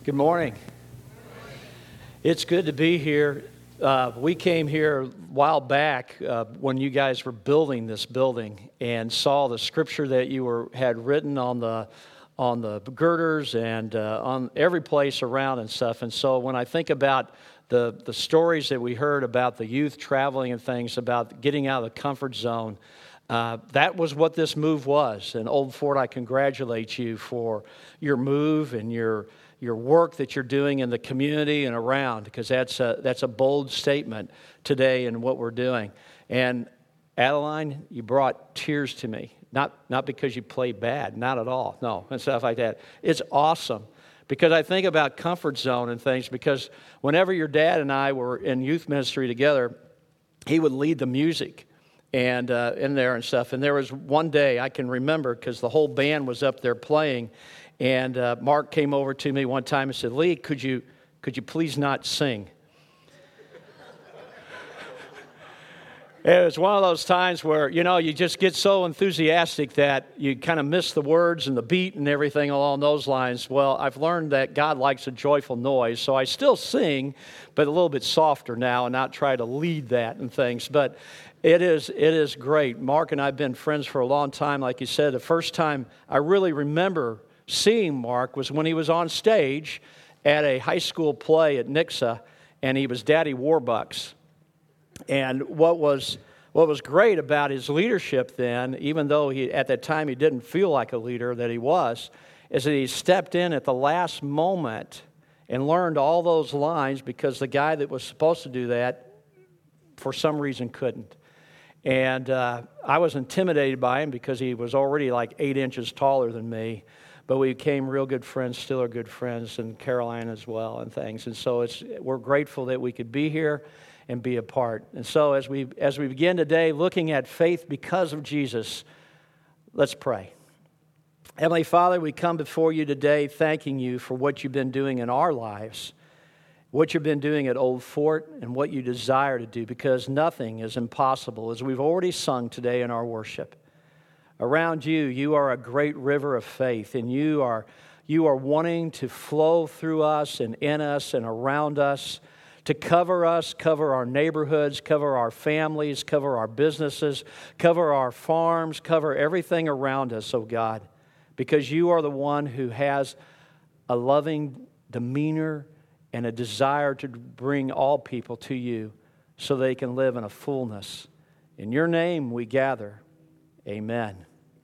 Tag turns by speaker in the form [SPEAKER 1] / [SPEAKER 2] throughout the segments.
[SPEAKER 1] Good morning. It's good to be here. We came here a while back when you guys were building this building and saw the scripture that you had written on the girders and on every place around and stuff. And so when I think about the stories that we heard about the youth traveling and things, about getting out of the comfort zone, that was what this move was. And Old Fort, I congratulate you for your move and your work that you're doing in the community and around, because that's a bold statement today in what we're doing. And Adeline, you brought tears to me, not because you played bad, not at all, no, and stuff like that. It's awesome, because I think about comfort zone and things, because whenever your dad and I were in youth ministry together, he would lead the music and in there and stuff. And there was one day I can remember, because the whole band was up there playing, and Mark came over to me one time and said, "Lee, could you please not sing?" It was one of those times where, you just get so enthusiastic that you kind of miss the words and the beat and everything along those lines. Well, I've learned that God likes a joyful noise, so I still sing, but a little bit softer now and not try to lead that and things. But it is great. Mark and I have been friends for a long time. Like you said, the first time I really remember seeing Mark was when he was on stage at a high school play at Nixa, and he was Daddy Warbucks. And what was great about his leadership then, even though at that time he didn't feel like a leader that he was, is that he stepped in at the last moment and learned all those lines, because the guy that was supposed to do that for some reason couldn't. And I was intimidated by him because he was already like 8 inches taller than me. But we became real good friends, still are good friends, and Caroline as well and things. And so we're grateful that we could be here and be a part. And so as we begin today looking at faith because of Jesus, let's pray. Heavenly Father, we come before you today thanking you for what you've been doing in our lives, what you've been doing at Old Fort, and what you desire to do, because nothing is impossible, as we've already sung today in our worship. Around you, you are a great river of faith, and you are wanting to flow through us and in us and around us, to cover us, cover our neighborhoods, cover our families, cover our businesses, cover our farms, cover everything around us, oh God, because you are the one who has a loving demeanor and a desire to bring all people to you so they can live in a fullness. In your name we gather. Amen.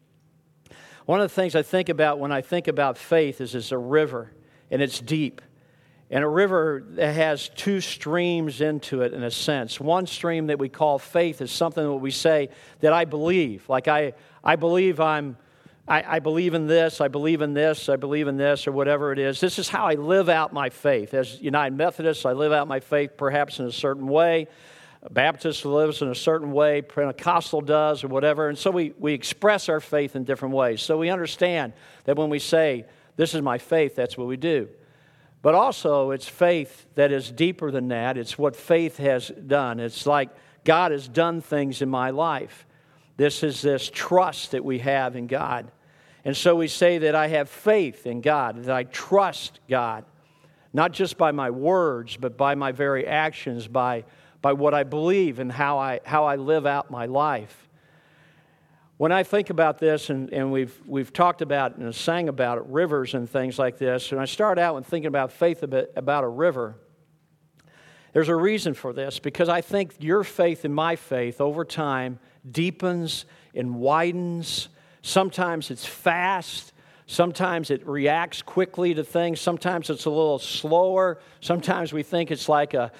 [SPEAKER 1] One of the things I think about when I think about faith is it's a river, and it's deep. And a river that has two streams into it in a sense. One stream that we call faith is something that we say that I believe. Like I believe I believe in this, I believe in this, I believe in this, or whatever it is. This is how I live out my faith. As United Methodist, I live out my faith perhaps in a certain way. Baptist lives in a certain way, Pentecostal does, or whatever. And so we express our faith in different ways. So we understand that when we say, this is my faith, that's what we do. But also, it's faith that is deeper than that. It's what faith has done. It's like God has done things in my life. This is this trust that we have in God. And so we say that I have faith in God, that I trust God, not just by my words, but by my very actions, by what I believe and how I live out my life. When I think about this, and we've talked about and sang about it, rivers and things like this, and I start out when thinking about faith about a river, there's a reason for this, because I think your faith and my faith over time deepens and widens. Sometimes it's fast. Sometimes it reacts quickly to things. Sometimes it's a little slower. Sometimes we think it's like a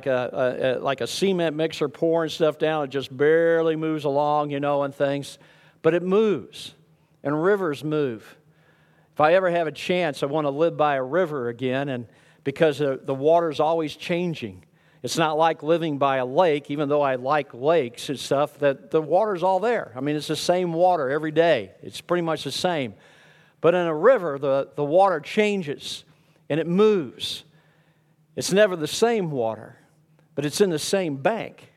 [SPEAKER 1] cement mixer pouring stuff down. It just barely moves along, and things. But it moves, and rivers move. If I ever have a chance, I want to live by a river again, and because the water's always changing. It's not like living by a lake, even though I like lakes and stuff, that the water's all there. I mean, it's the same water every day. It's pretty much the same. But in a river, the water changes and it moves. It's never the same water, but it's in the same bank.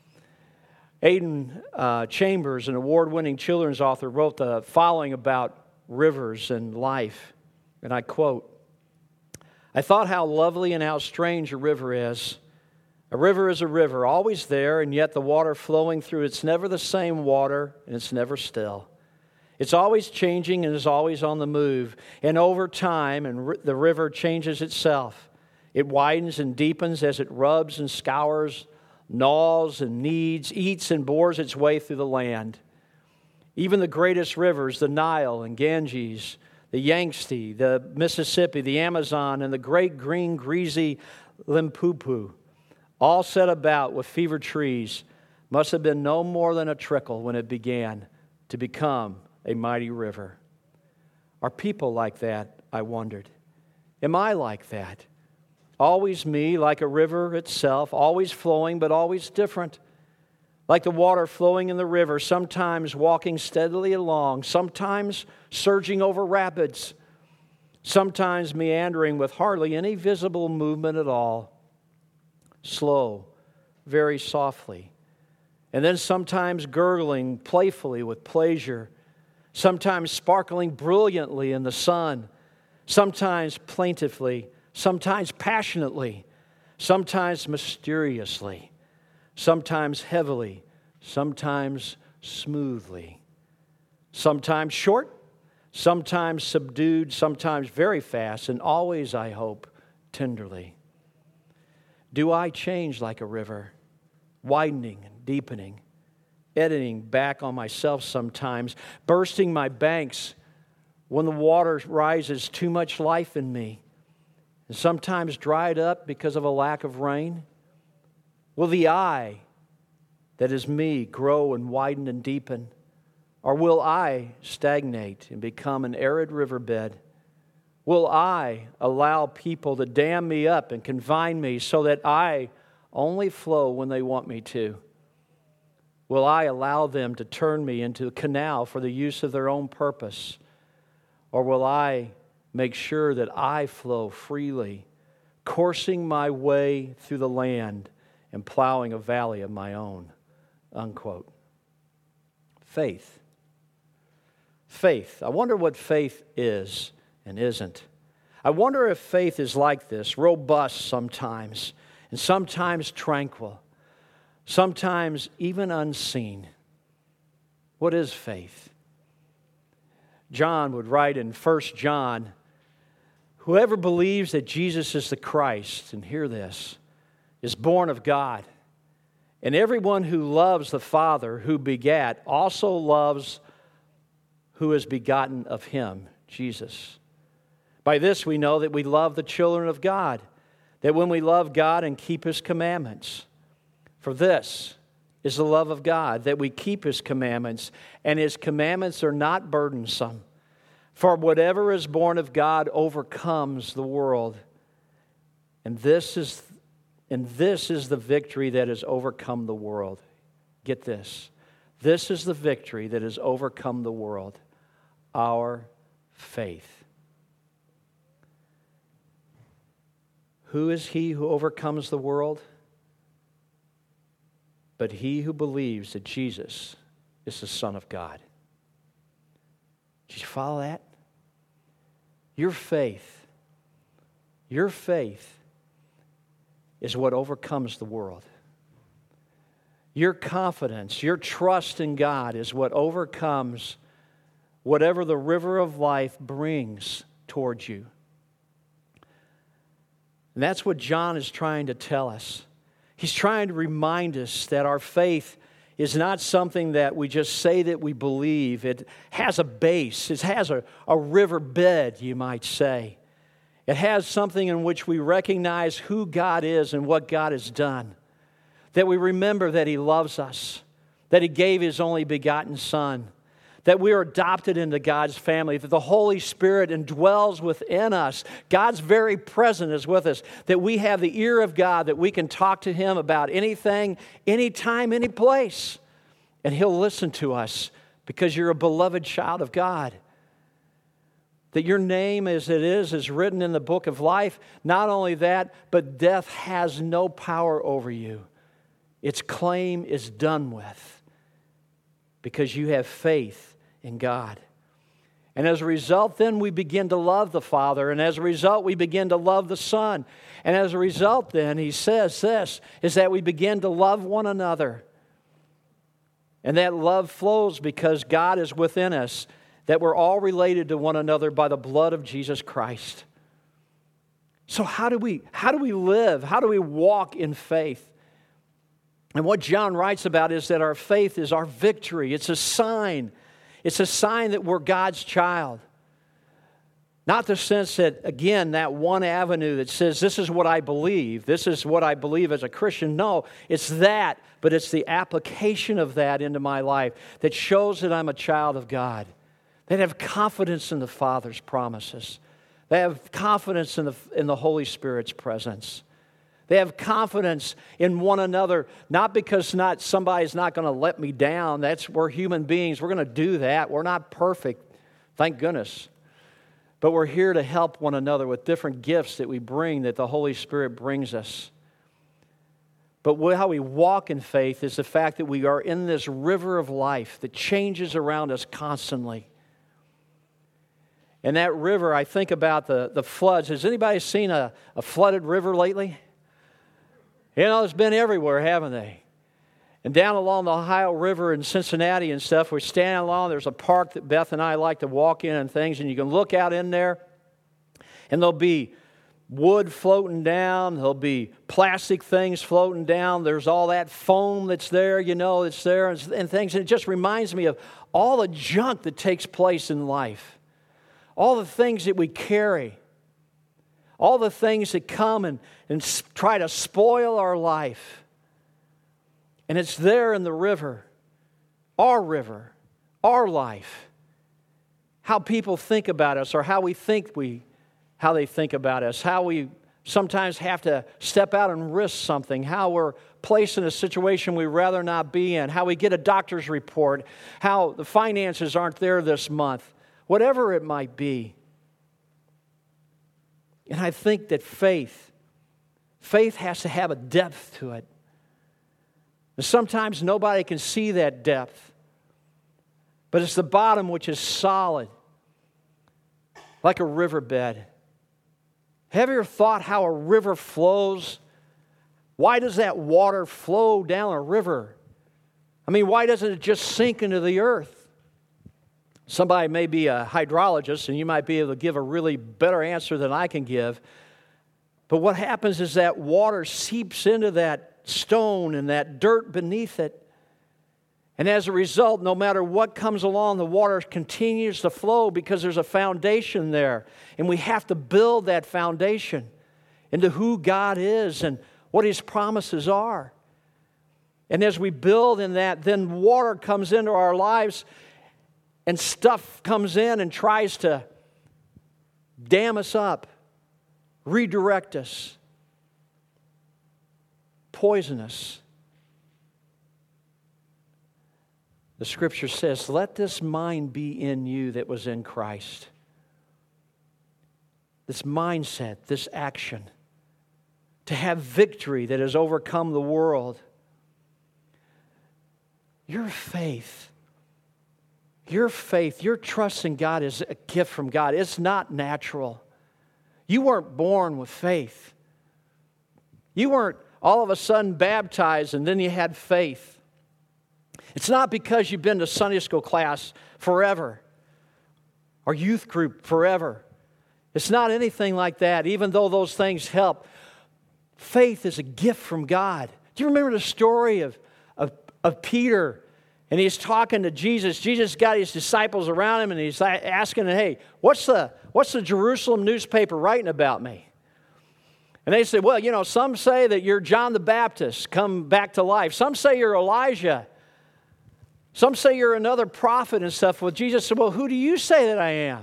[SPEAKER 1] Aidan Chambers, an award-winning children's author, wrote the following about rivers and life, and I quote, I thought how lovely and how strange a river is. A river is a river, always there, and yet the water flowing through it's never the same water, and it's never still. It's always changing and is always on the move. And over time, the river changes itself. It widens and deepens as it rubs and scours, gnaws and kneads, eats and bores its way through the land. Even the greatest rivers, the Nile and Ganges, the Yangtze, the Mississippi, the Amazon, and the great green greasy Limpopo, all set about with fever trees, must have been no more than a trickle when it began to become a mighty river. Are people like that, I wondered? Am I like that? Always me, like a river itself, always flowing but always different. Like the water flowing in the river, sometimes walking steadily along, sometimes surging over rapids, sometimes meandering with hardly any visible movement at all. Slow, very softly, and then sometimes gurgling playfully with pleasure, sometimes sparkling brilliantly in the sun, sometimes plaintively, sometimes passionately, sometimes mysteriously, sometimes heavily, sometimes smoothly, sometimes short, sometimes subdued, sometimes very fast, and always, I hope, tenderly. Do I change like a river, widening and deepening, editing back on myself sometimes, bursting my banks when the water rises too much life in me, and sometimes dried up because of a lack of rain? Will the I that is me grow and widen and deepen? Or will I stagnate and become an arid riverbed? Will I allow people to dam me up and confine me so that I only flow when they want me to? Will I allow them to turn me into a canal for the use of their own purpose? Or will I make sure that I flow freely, coursing my way through the land and plowing a valley of my own? Unquote. Faith. Faith. I wonder what faith is and isn't. I wonder if faith is like this, robust sometimes, and sometimes tranquil, sometimes even unseen. What is faith? John would write in 1 John, whoever believes that Jesus is the Christ, and hear this, is born of God. And everyone who loves the Father who begat also loves who is begotten of him, Jesus. By this we know that we love the children of God, that when we love God and keep His commandments. For this is the love of God, that we keep His commandments, and His commandments are not burdensome. For whatever is born of God overcomes the world. And this is the victory that has overcome the world. Get this. This is the victory that has overcome the world. Our faith. Who is he who overcomes the world? But he who believes that Jesus is the Son of God. Did you follow that? Your faith is what overcomes the world. Your confidence, your trust in God is what overcomes whatever the river of life brings towards you. And that's what John is trying to tell us. He's trying to remind us that our faith is not something that we just say that we believe. It has a base. It has a riverbed, you might say. It has something in which we recognize who God is and what God has done. That we remember that He loves us, that He gave His only begotten Son, that we are adopted into God's family, that the Holy Spirit indwells within us. God's very presence is with us, that we have the ear of God, that we can talk to Him about anything, anytime, any place, and He'll listen to us because you're a beloved child of God. That your name as it is written in the book of life. Not only that, but death has no power over you. Its claim is done with because you have faith in God. And as a result, then we begin to love the Father. And as a result, we begin to love the Son. And as a result, then, he says this, is that we begin to love one another. And that love flows because God is within us, that we're all related to one another by the blood of Jesus Christ. So how do we live? How do we walk in faith? And what John writes about is that our faith is our victory. It's a sign. It's a sign that we're God's child. Not the sense that, again, that one avenue that says, this is what I believe. This is what I believe as a Christian. No, it's that, but it's the application of that into my life that shows that I'm a child of God. That have confidence in the Father's promises. They have confidence in the Holy Spirit's presence. They have confidence in one another, not because somebody's not going to let me down. We're human beings. We're going to do that. We're not perfect, thank goodness. But we're here to help one another with different gifts that we bring, that the Holy Spirit brings us. But how we walk in faith is the fact that we are in this river of life that changes around us constantly. And that river, I think about the floods. Has anybody seen a flooded river lately? You know, it's been everywhere, haven't they? And down along the Ohio River in Cincinnati and stuff, we're standing along. There's a park that Beth and I like to walk in and things, and you can look out in there, and there'll be wood floating down. There'll be plastic things floating down. There's all that foam that's there, it's there and things. And it just reminds me of all the junk that takes place in life. All the things that we carry, all the things that come and try to spoil our life. And it's there in the river, our life. How people think about us or how they think about us, how we sometimes have to step out and risk something, how we're placed in a situation we'd rather not be in, how we get a doctor's report, how the finances aren't there this month. Whatever it might be. And I think that faith has to have a depth to it. And sometimes nobody can see that depth. But it's the bottom which is solid, like a riverbed. Have you ever thought how a river flows? Why does that water flow down a river? I mean, why doesn't it just sink into the earth? Somebody may be a hydrologist, and you might be able to give a really better answer than I can give. But what happens is that water seeps into that stone and that dirt beneath it. And as a result, no matter what comes along, the water continues to flow because there's a foundation there. And we have to build that foundation into who God is and what His promises are. And as we build in that, then water comes into our lives. And stuff comes in and tries to dam us up, redirect us, poison us. The Scripture says, let this mind be in you that was in Christ. This mindset, this action, to have victory that has overcome the world. Your faith, your trust in God is a gift from God. It's not natural. You weren't born with faith. You weren't all of a sudden baptized and then you had faith. It's not because you've been to Sunday school class forever or youth group forever. It's not anything like that, even though those things help. Faith is a gift from God. Do you remember the story of Peter? And he's talking to Jesus. Jesus got his disciples around him, and he's asking, hey, what's the Jerusalem newspaper writing about me? And they said, well, some say that you're John the Baptist come back to life. Some say you're Elijah. Some say you're another prophet and stuff. Well, Jesus said, well, who do you say that I am?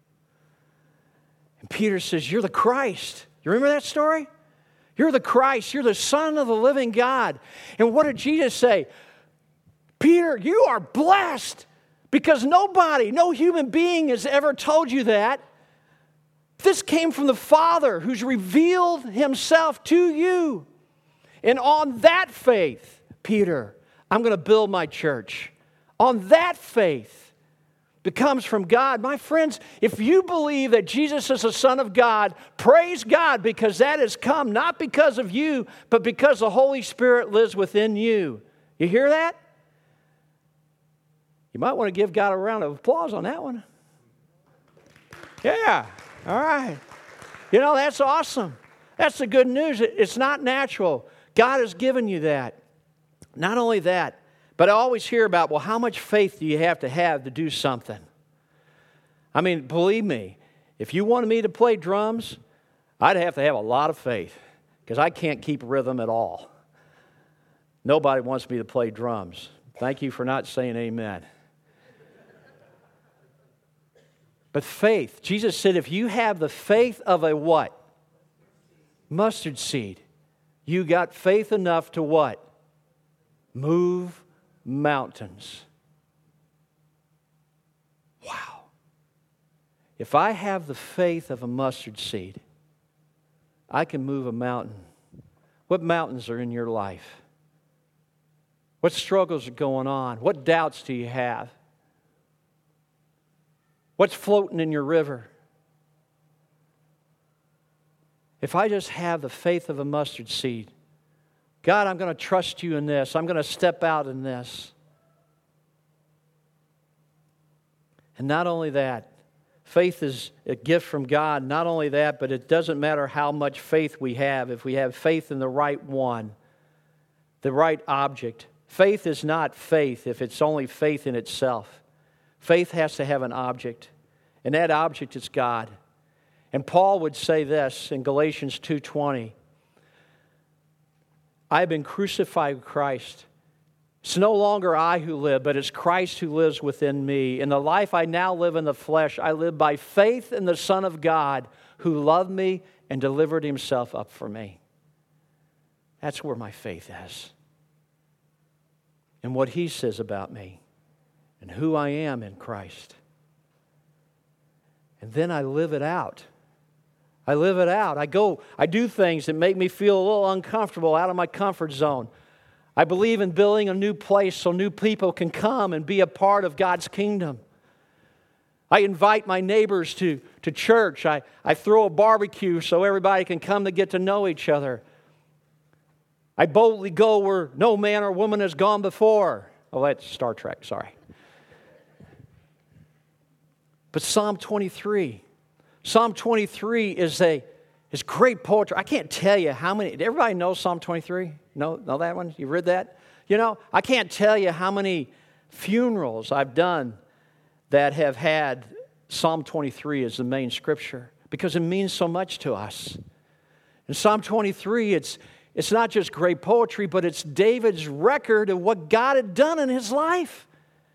[SPEAKER 1] And Peter says, you're the Christ. You remember that story? You're the Christ. You're the Son of the living God. And what did Jesus say? Peter, you are blessed because no human being has ever told you that. This came from the Father who's revealed Himself to you. And on that faith, Peter, I'm going to build my church. On that faith, that comes from God. My friends, if you believe that Jesus is the Son of God, praise God, because that has come not because of you, but because the Holy Spirit lives within you. You hear that? You might want to give God a round of applause on that one. Yeah, all right. You know, that's awesome. That's the good news. It's not natural. God has given you that. Not only that, but I always hear about, well, how much faith do you have to do something? I mean, believe me, if you wanted me to play drums, I'd have to have a lot of faith because I can't keep rhythm at all. Nobody wants me to play drums. Thank you for not saying amen. But faith, Jesus said, if you have the faith of a what? Mustard seed. You got faith enough to what? Move mountains. Wow. If I have the faith of a mustard seed, I can move a mountain. What mountains are in your life? What struggles are going on? What doubts do you have? What's floating in your river? If I just have the faith of a mustard seed, God, I'm going to trust you in this. I'm going to step out in this. And not only that, faith is a gift from God. Not only that, but it doesn't matter how much faith we have. If we have faith in the right one, the right object. Faith is not faith if it's only faith in itself. Faith has to have an object, and that object is God. And Paul would say this in Galatians 2:20, I have been crucified with Christ. It's no longer I who live, but it's Christ who lives within me. In the life I now live in the flesh, I live by faith in the Son of God who loved me and delivered himself up for me. That's where my faith is. And what he says about me and who I am in Christ. And then I live it out. I live it out. I do things that make me feel a little uncomfortable, out of my comfort zone. I believe in building a new place so new people can come and be a part of God's kingdom. I invite my neighbors to church. I throw a barbecue so everybody can come to get to know each other. I boldly go where no man or woman has gone before. Oh, that's Star Trek, sorry. But Psalm 23 is great poetry. I can't tell you how many. Everybody know Psalm 23? Know that one? You read that? You know, I can't tell you how many funerals I've done that have had Psalm 23 as the main scripture because it means so much to us. In Psalm 23, it's not just great poetry, but it's David's record of what God had done in his life.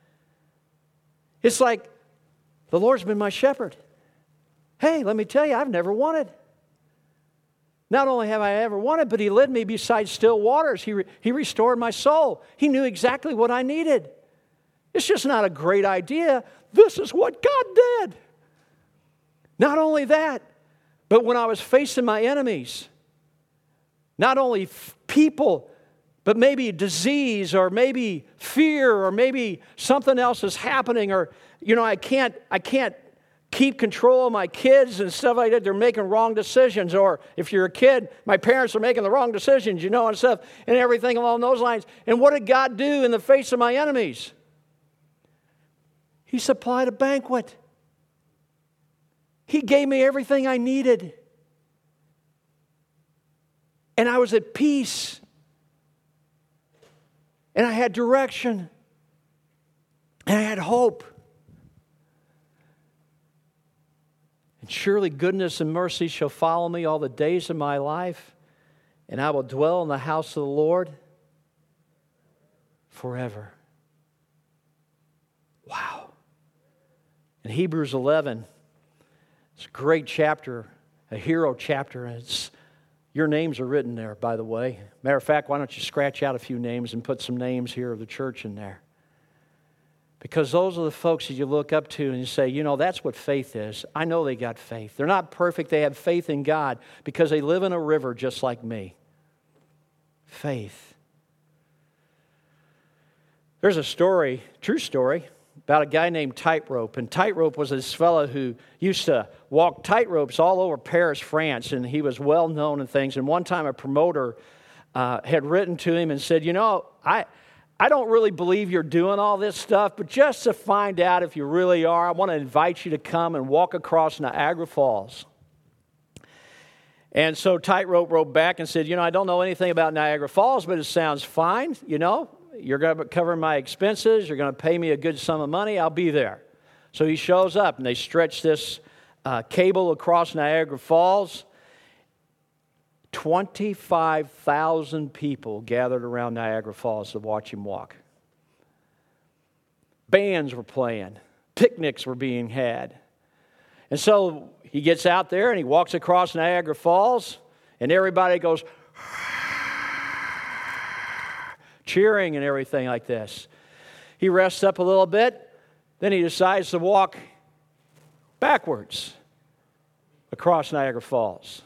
[SPEAKER 1] It's like, the Lord's been my shepherd. Hey, let me tell you, I've never wanted. Not only have I ever wanted, but he led me beside still waters. He restored my soul. He knew exactly what I needed. It's just not a great idea. This is what God did. Not only that, but when I was facing my enemies, not only people, but maybe disease or maybe fear or maybe something else is happening or, you know, I can't keep control of my kids and stuff like that. They're making wrong decisions. Or if you're a kid, my parents are making the wrong decisions, you know, and stuff and everything along those lines. And what did God do in the face of my enemies? He supplied a banquet. He gave me everything I needed. And I was at peace. And I had direction. And I had hope. And surely goodness and mercy shall follow me all the days of my life, and I will dwell in the house of the Lord forever. Wow. In Hebrews 11, it's a great chapter, a hero chapter, and your names are written there, by the way. Matter of fact, why don't you scratch out a few names and put some names here of the church in there? Because those are the folks that you look up to and you say, you know, that's what faith is. I know they got faith. They're not perfect. They have faith in God because they live in a river just like me. Faith. There's a story, true story, about a guy named Tightrope. And Tightrope was this fellow who used to walk tightropes all over Paris, France, and he was well known and things. And one time a promoter had written to him and said, I don't really believe you're doing all this stuff, but just to find out if you really are, I want to invite you to come and walk across Niagara Falls. And so Tightrope wrote back and said, I don't know anything about Niagara Falls, but it sounds fine. You're going to cover my expenses. You're going to pay me a good sum of money. I'll be there. So he shows up, and they stretch this cable across Niagara Falls. 25,000 people gathered around Niagara Falls to watch him walk. Bands were playing. Picnics were being had. And so he gets out there and he walks across Niagara Falls, and everybody goes cheering and everything like this. He rests up a little bit, then he decides to walk backwards across Niagara Falls.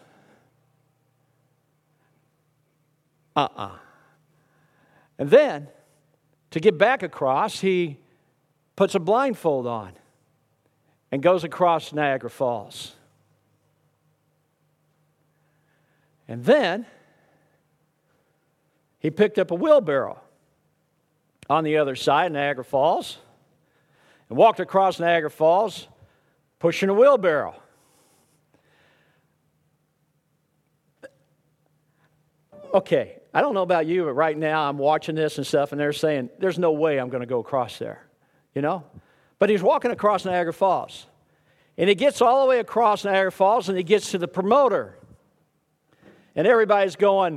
[SPEAKER 1] And then, to get back across, he puts a blindfold on and goes across Niagara Falls. And then, he picked up a wheelbarrow on the other side of Niagara Falls and walked across Niagara Falls pushing a wheelbarrow. Okay, I don't know about you, but right now I'm watching this and stuff, and they're saying, there's no way I'm going to go across there, But he's walking across Niagara Falls. And he gets all the way across Niagara Falls, and he gets to the promoter. And everybody's going,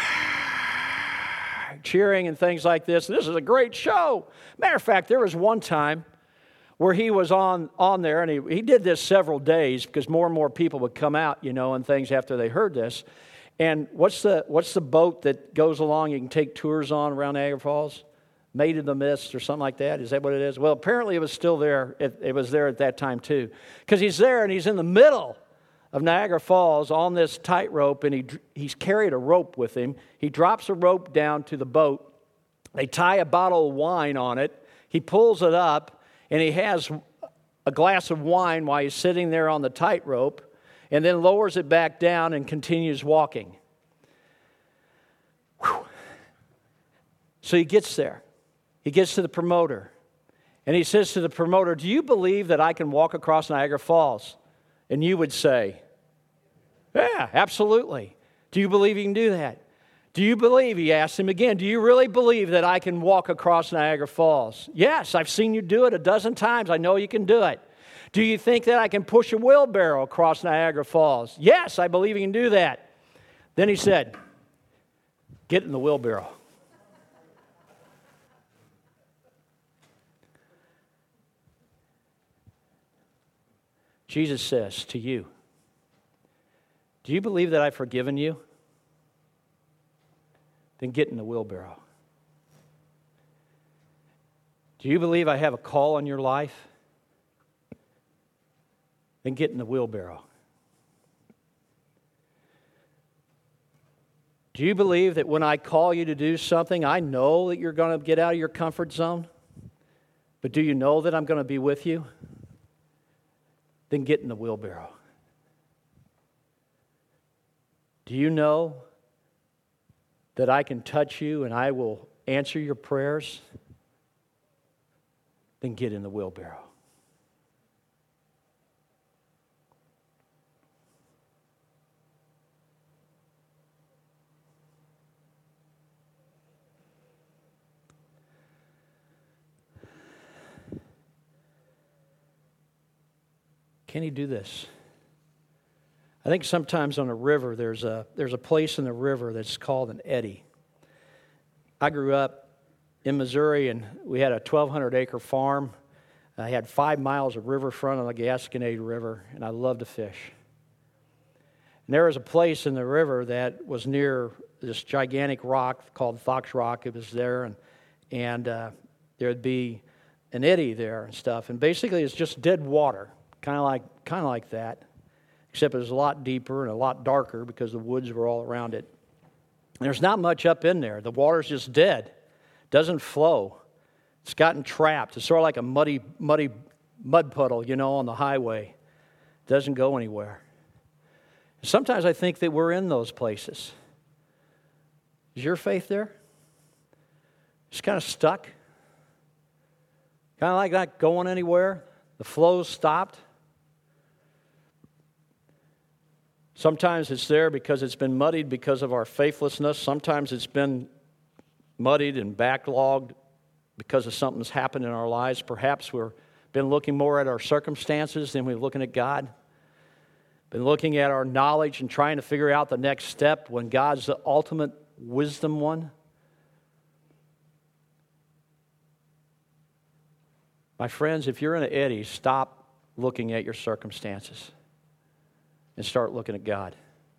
[SPEAKER 1] cheering and things like this. This is a great show. Matter of fact, there was one time where he was on there, and he did this several days because more and more people would come out, and things after they heard this. And what's the boat that goes along you can take tours on around Niagara Falls? Maid of the Mist or something like that? Is that what it is? Well, apparently it was still there. It was there at that time too. Because he's there and he's in the middle of Niagara Falls on this tightrope, and he's carried a rope with him. He drops a rope down to the boat. They tie a bottle of wine on it. He pulls it up, and he has a glass of wine while he's sitting there on the tightrope, and then lowers it back down and continues walking. Whew. So he gets there. He gets to the promoter, and he says to the promoter, do you believe that I can walk across Niagara Falls? And you would say, yeah, absolutely. Do you believe you can do that? Do you believe, he asked him again, do you really believe that I can walk across Niagara Falls? Yes, I've seen you do it a dozen times. I know you can do it. Do you think that I can push a wheelbarrow across Niagara Falls? Yes, I believe you can do that. Then he said, get in the wheelbarrow. Jesus says to you, do you believe that I've forgiven you? Then get in the wheelbarrow. Do you believe I have a call on your life? Then get in the wheelbarrow. Do you believe that when I call you to do something, I know that you're going to get out of your comfort zone? But do you know that I'm going to be with you? Then get in the wheelbarrow. Do you know that I can touch you and I will answer your prayers? Then get in the wheelbarrow. Can he do this? I think sometimes on a river, there's a place in the river that's called an eddy. I grew up in Missouri, and we had a 1,200-acre farm. I had 5 miles of riverfront on the Gasconade River, and I loved to fish. And there was a place in the river that was near this gigantic rock called Fox Rock. It was there, and there'd be an eddy there and stuff. And basically, it's just dead water. Kind of like that, except it was a lot deeper and a lot darker because the woods were all around it. And there's not much up in there. The water's just dead. Doesn't flow. It's gotten trapped. It's sort of like a muddy mud puddle, on the highway. It doesn't go anywhere. Sometimes I think that we're in those places. Is your faith there? Just kind of stuck? Kind of like not going anywhere? The flow's stopped? Sometimes it's there because it's been muddied because of our faithlessness. Sometimes it's been muddied and backlogged because of something's happened in our lives. Perhaps we've been looking more at our circumstances than we're looking at God. Been looking at our knowledge and trying to figure out the next step when God's the ultimate wisdom one. My friends, if you're in an eddy, stop looking at your circumstances and start looking at God.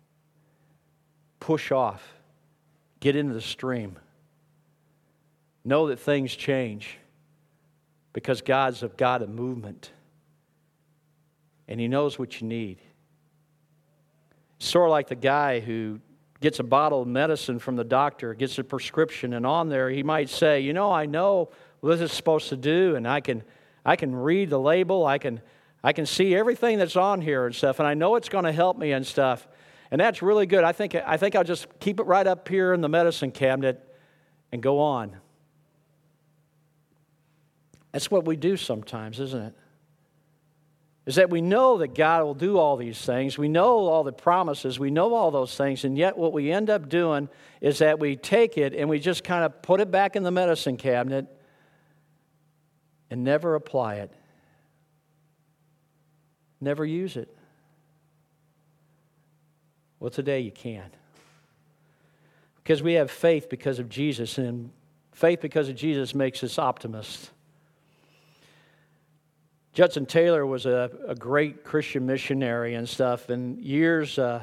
[SPEAKER 1] Push off. Get into the stream. Know that things change because God's a God of movement. And He knows what you need. Sort of like the guy who gets a bottle of medicine from the doctor, gets a prescription, and on there he might say, I know what this is supposed to do, and I can read the label, I can see everything that's on here and stuff, and I know it's going to help me and stuff. And that's really good. I think I'll just keep it right up here in the medicine cabinet and go on. That's what we do sometimes, isn't it? Is that we know that God will do all these things. We know all the promises. We know all those things. And yet what we end up doing is that we take it and we just kind of put it back in the medicine cabinet and never apply it. Never use it. Well, today you can. Because we have faith because of Jesus. And faith because of Jesus makes us optimists. Judson Taylor was a great Christian missionary and stuff, and years ago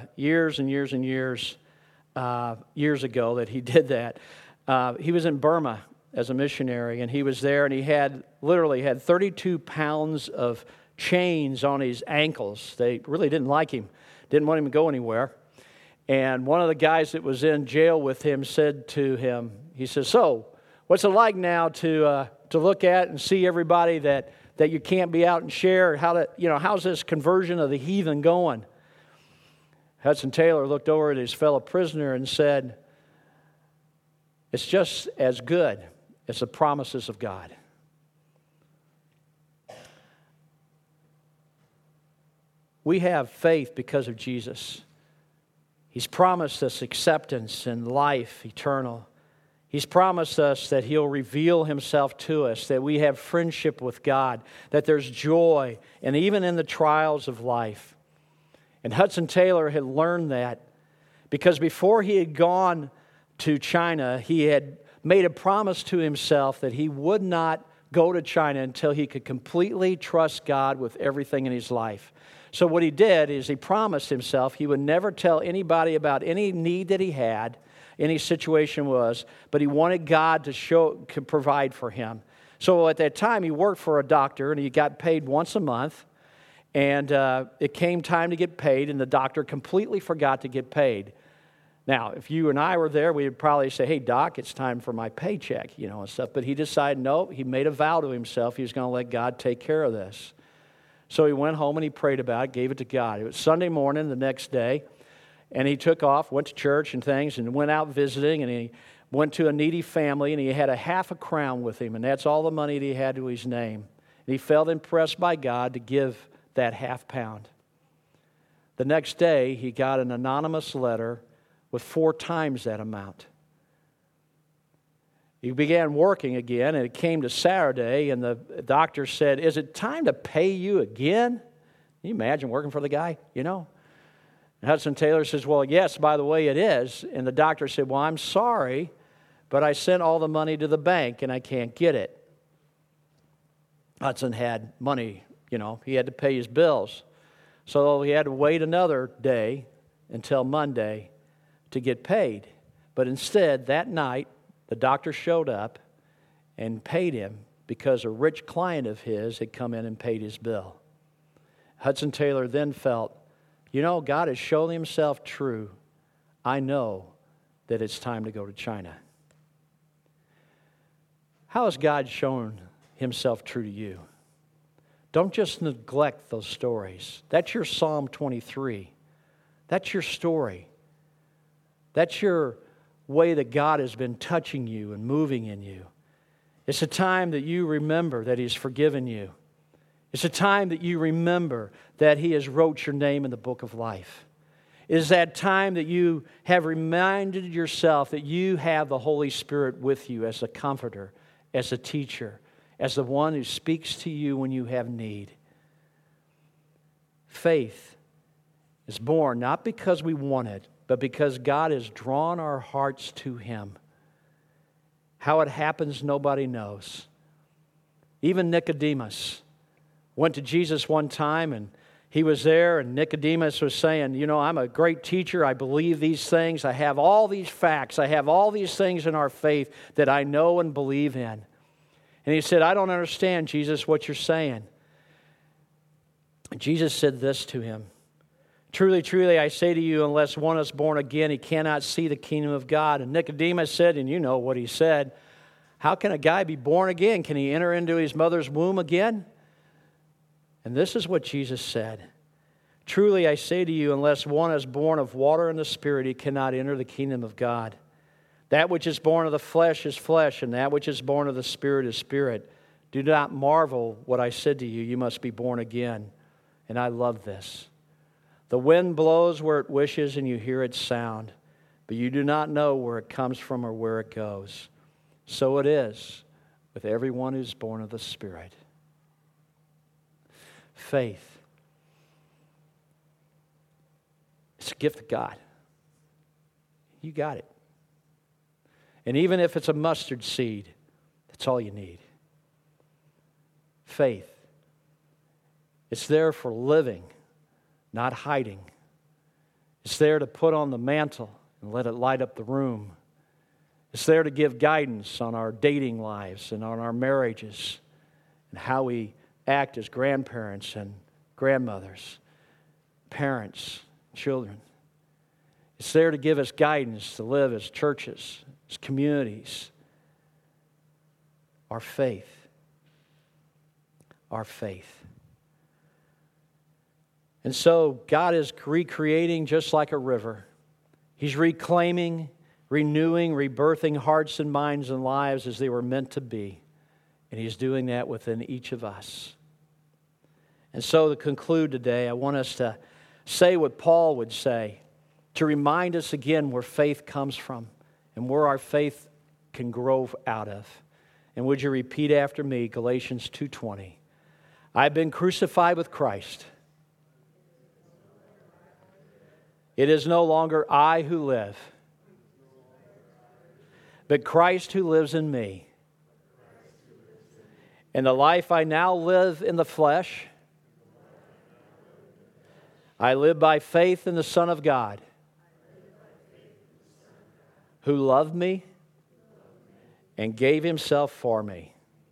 [SPEAKER 1] that he did that, he was in Burma as a missionary, and he was there, and he literally had 32 pounds of chains on his ankles. They really didn't like him, didn't want him to go anywhere. And one of the guys that was in jail with him said to him, he says, "So, what's it like now to look at and see everybody that you can't be out and share? How's this conversion of the heathen going?" Hudson Taylor looked over at his fellow prisoner and said, "It's just as good as the promises of God." We have faith because of Jesus. He's promised us acceptance and life eternal. He's promised us that He'll reveal Himself to us, that we have friendship with God, that there's joy, and even in the trials of life. And Hudson Taylor had learned that because before he had gone to China, he had made a promise to himself that he would not go to China until he could completely trust God with everything in his life. So what he did is he promised himself he would never tell anybody about any need that he had, any situation was, but he wanted God to provide for him. So at that time, he worked for a doctor, and he got paid once a month, and it came time to get paid, and the doctor completely forgot to get paid. Now, if you and I were there, we would probably say, "Hey, Doc, it's time for my paycheck," and stuff. But he decided, no, he made a vow to himself he was going to let God take care of this. So he went home and he prayed about it, gave it to God. It was Sunday morning the next day, and he took off, went to church and things, and went out visiting, and he went to a needy family, and he had a half a crown with him, and that's all the money that he had to his name. And he felt impressed by God to give that half pound. The next day, he got an anonymous letter with 4 times that amount. He began working again, and it came to Saturday, and the doctor said, "Is it time to pay you again?" Can you imagine working for the guy, And Hudson Taylor says, "Well, yes, by the way, it is." And the doctor said, "Well, I'm sorry, but I sent all the money to the bank, and I can't get it." Hudson had money, he had to pay his bills. So he had to wait another day until Monday to get paid. But instead, that night, the doctor showed up and paid him because a rich client of his had come in and paid his bill. Hudson Taylor then felt, God has shown Himself true. I know that it's time to go to China. How has God shown himself true to you? Don't just neglect those stories. That's your Psalm 23. That's your story. That's your way that God has been touching you and moving in you. It's a time that you remember that He's forgiven you. It's a time that you remember that He has wrote your name in the book of life. It is that time that you have reminded yourself that you have the Holy Spirit with you as a comforter, as a teacher, as the one who speaks to you when you have need. Faith is born not because we want it, but because God has drawn our hearts to Him. How it happens, nobody knows. Even Nicodemus went to Jesus one time, and he was there, and Nicodemus was saying, you know, I'm a great teacher. I believe these things. I have all these facts. I have all these things in our faith that I know and believe in. And he said, I don't understand, Jesus, what you're saying. And Jesus said this to him. Truly, truly, I say to you, unless one is born again, he cannot see the kingdom of God. And Nicodemus said, and you know what he said, how can a guy be born again? Can he enter into his mother's womb again? And this is what Jesus said. Truly, I say to you, unless one is born of water and the Spirit, he cannot enter the kingdom of God. That which is born of the flesh is flesh, and that which is born of the Spirit is spirit. Do not marvel what I said to you. You must be born again. And I love this. The wind blows where it wishes, and you hear its sound, but you do not know where it comes from or where it goes. So it is with everyone who's born of the Spirit. Faith. It's a gift of God. You got it. And even if it's a mustard seed, that's all you need. Faith. It's there for living, not hiding. It's there to put on the mantle and let it light up the room. It's there to give guidance on our dating lives and on our marriages and how we act as grandparents and grandmothers, parents, children. It's there to give us guidance to live as churches, as communities. Our faith. Our faith. And so God is recreating just like a river. He's reclaiming, renewing, rebirthing hearts and minds and lives as they were meant to be. And He's doing that within each of us. And so to conclude today, I want us to say what Paul would say, to remind us again where faith comes from and where our faith can grow out of. And would you repeat after me, Galatians 2:20. I've been crucified with Christ. It is no longer I who live, but Christ who lives in me. And the life I now live in the flesh, I live by faith in the Son of God, who loved me and gave Himself for me.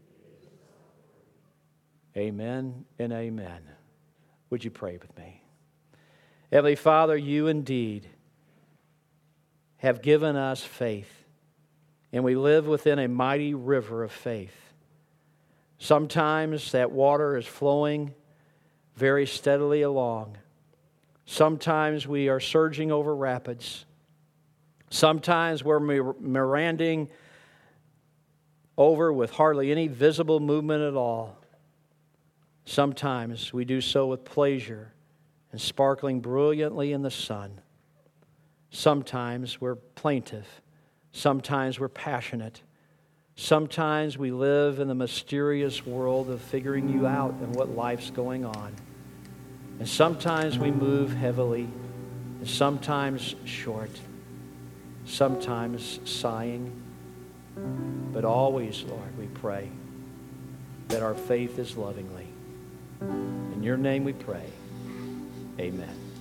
[SPEAKER 1] Amen and amen. Would you pray with me? Heavenly Father, You indeed have given us faith, and we live within a mighty river of faith. Sometimes that water is flowing very steadily along. Sometimes we are surging over rapids. Sometimes we're meandering over with hardly any visible movement at all. Sometimes we do so with pleasure and sparkling brilliantly in the sun. Sometimes we're plaintive. Sometimes we're passionate. Sometimes we live in the mysterious world of figuring You out and what life's going on. And sometimes we move heavily, and sometimes short, sometimes sighing. But always, Lord, we pray that our faith is lovingly. In Your name we pray. Amen.